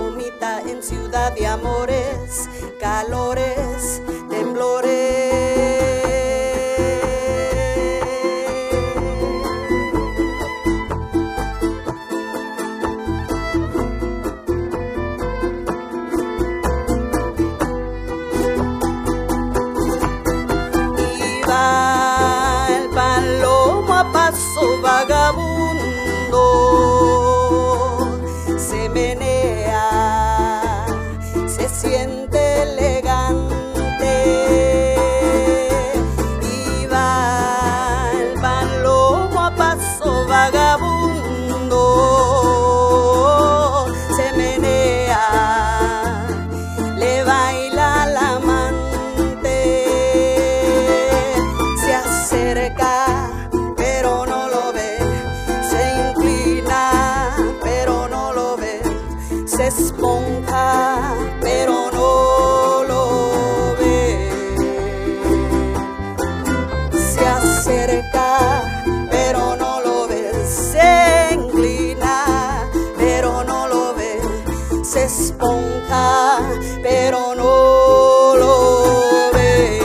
palomita en ciudad de amores, calores, temblores. Vagabundo se menea, se siente elegante y va el palomo a paso vagabundo, se menea, le baila la amante, se acerca. Se esponja, pero no lo ve. Se acerca, pero no lo ve. Se inclina, pero no lo ve. Se esponja, pero no lo ve.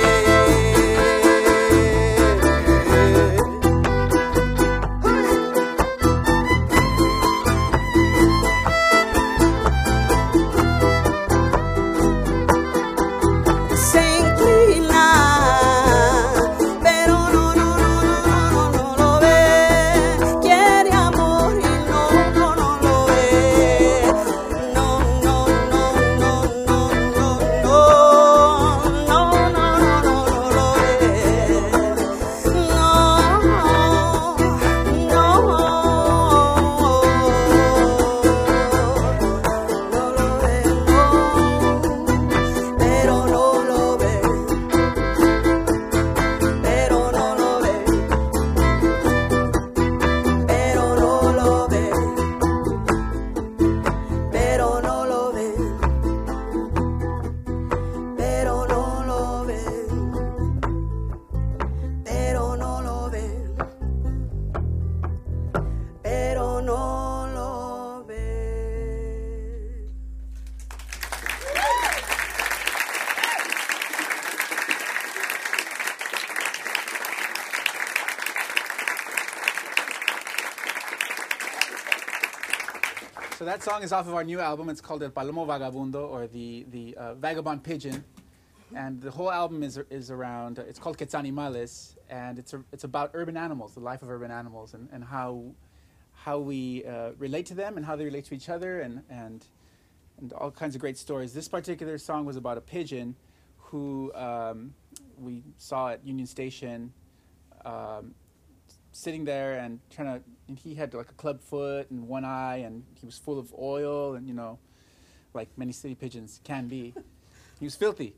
So that song is off of our new album. It's called El Palomo Vagabundo, or the Vagabond Pigeon. And the whole album is around, it's called Quetzanimales, and it's about urban animals, the life of urban animals, and how we relate to them and how they relate to each other, and all kinds of great stories. This particular song was about a pigeon who we saw at Union Station, sitting there and and he had like a club foot and one eye, and he was full of oil, and like many city pigeons can be. He was filthy,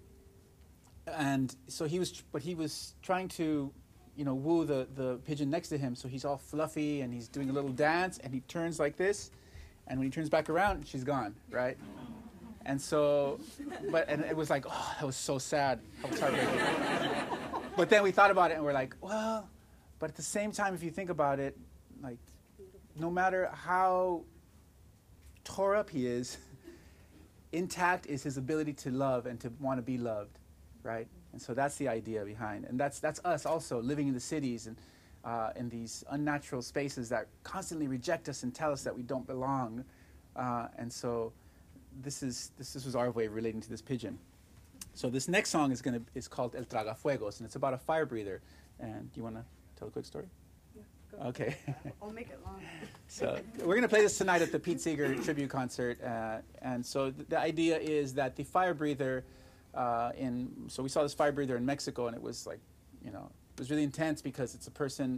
and so he was trying to woo the pigeon next to him. So he's all fluffy and he's doing a little dance, and he turns like this, and when he turns back around, she's gone, right? And so, and it was like, oh, that was so sad. That was heartbreaking. But then we thought about it and we're like, well, but at the same time, if you think about it, like, no matter how tore up he is, intact is his ability to love and to want to be loved, right? And so that's the idea behind, and that's us also living in the cities and in these unnatural spaces that constantly reject us and tell us that we don't belong. And so this was our way of relating to this pigeon. So this next song is called El Tragafuegos, and it's about a fire breather. And do you want to tell a quick story? Yeah, go. Okay. I'll make it long. So we're going to play this tonight at the Pete Seeger tribute concert. And so the idea is that the fire breather, so we saw this fire breather in Mexico, and it was like, it was really intense because it's a person,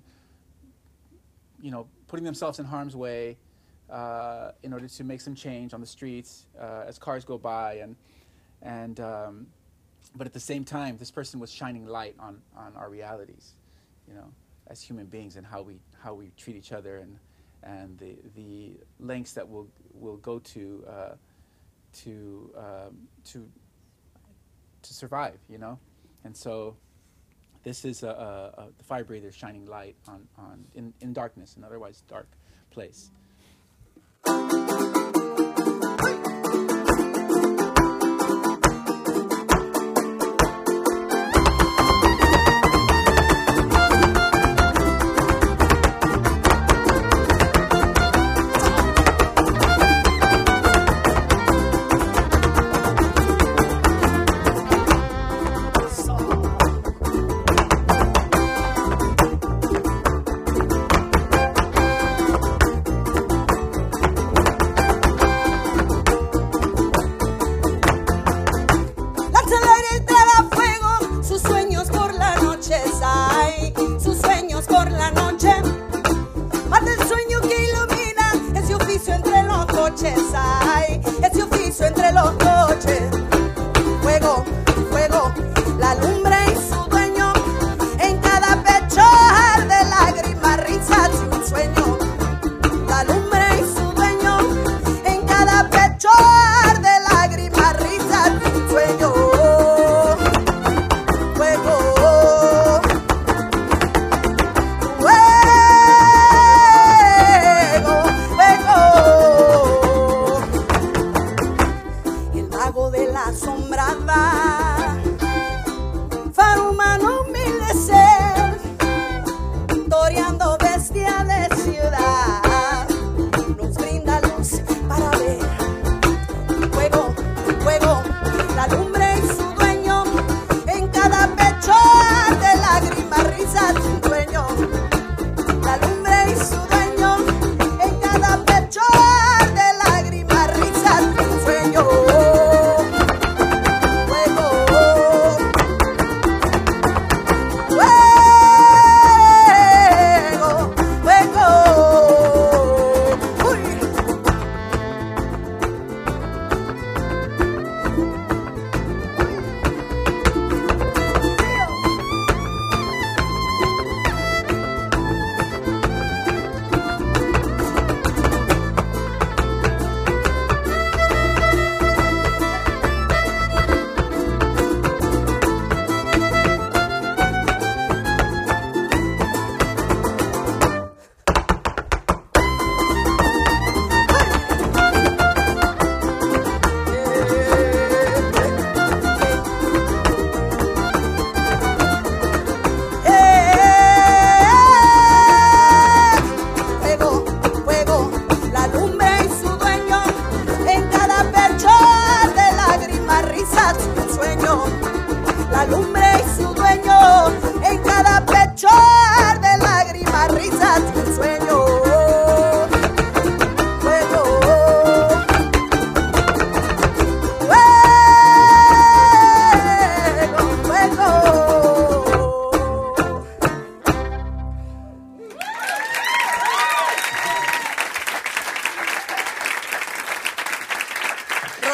putting themselves in harm's way in order to make some change on the streets as cars go by, but at the same time, this person was shining light on our realities, as human beings, and how we treat each other, and the lengths that we'll go to survive, and so this is the fire breather shining light in darkness, an otherwise dark place.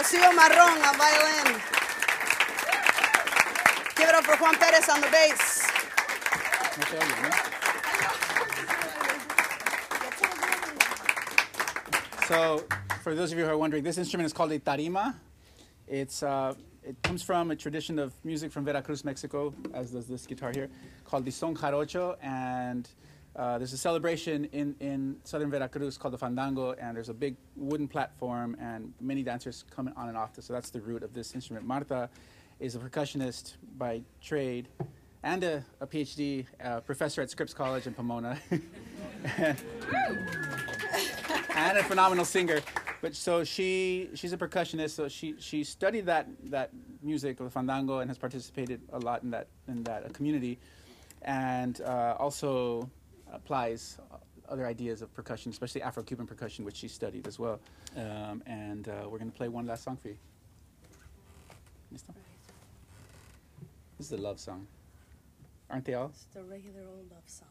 Rocío Marrón on violin. Give it up for Juan Perez on the bass. No te oye, ¿no? So, for those of you who are wondering, this instrument is called a tarima. It comes from a tradition of music from Veracruz, Mexico, as does this guitar here, called the son jarocho. And there's a celebration in southern Veracruz called the fandango, and there's a big wooden platform, and many dancers come on and off. So that's the root of this instrument. Marta is a percussionist by trade and a PhD professor at Scripps College in Pomona. And a phenomenal singer. But so she's a percussionist, so she studied that music of the fandango and has participated a lot in that community, and also applies other ideas of percussion, especially Afro-Cuban percussion, which she studied as well. And we're going to play one last song for you. ¿Listo? This is a love song. Aren't they all? It's the regular old love song.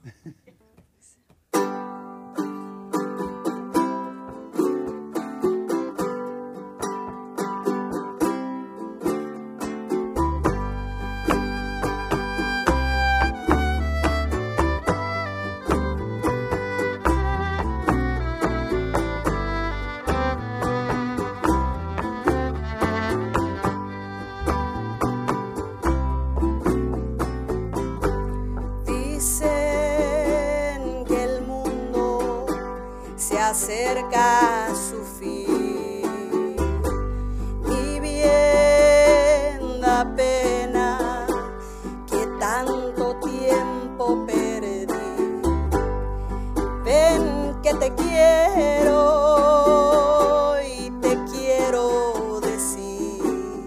Acerca a su fin y bien da pena que tanto tiempo perdí. Ven que te quiero y te quiero decir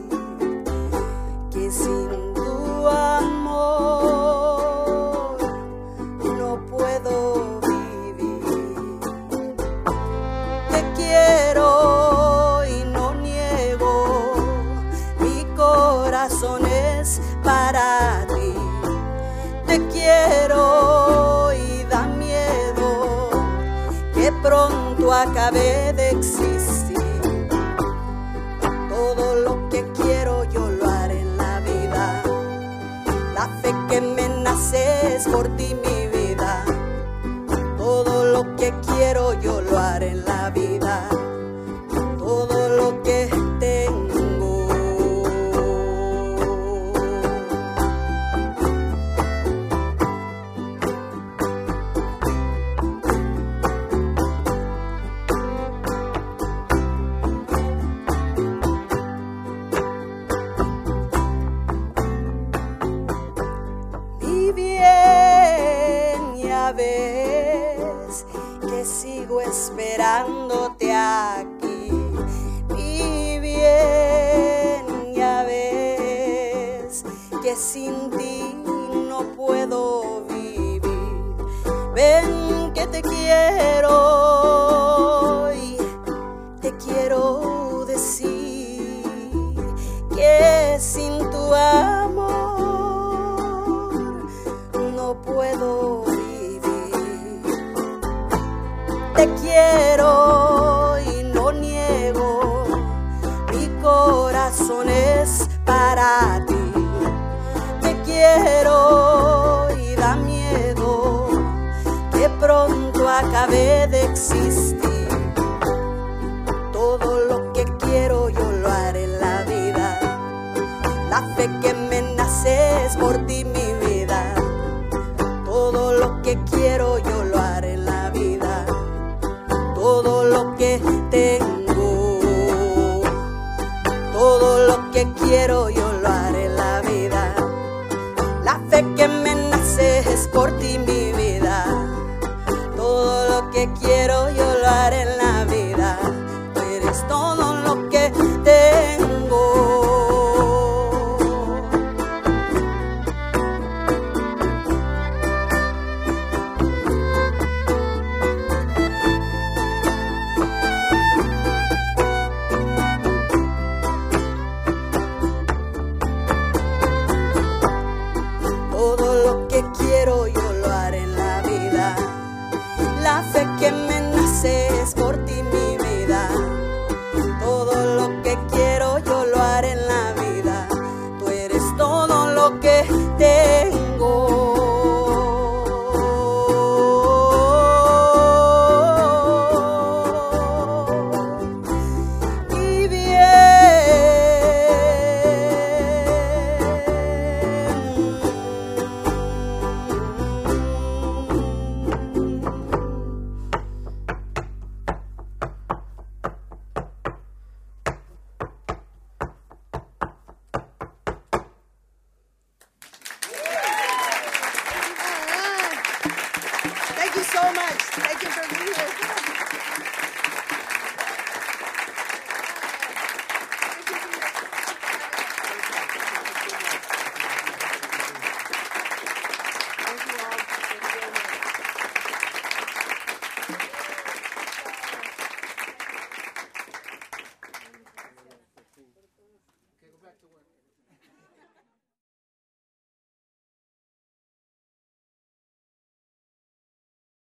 que sin tu amor no puedo. Para ti te quiero y da miedo que pronto acabe de existir. Todo lo que quiero yo lo haré en la vida. La fe que me nace es por ti mi vida. Todo lo que quiero yo lo haré en la vida. Todo lo que tengo. Ves que sigo esperándote aquí, y bien ya ves que sin ti no puedo vivir. Ven que te quiero y te quiero decir que sin tu amor no puedo vivir. Te quiero y no niego, mi corazón es para ti. Te quiero y da miedo que pronto acabe de existir. Todo lo que quiero yo lo haré en la vida. La fe que me nace es por ti mi vida. Todo lo que quiero yo lo haré en la vida. Todo lo que tengo, todo lo que quiero yo lo haré en la vida. La fe que me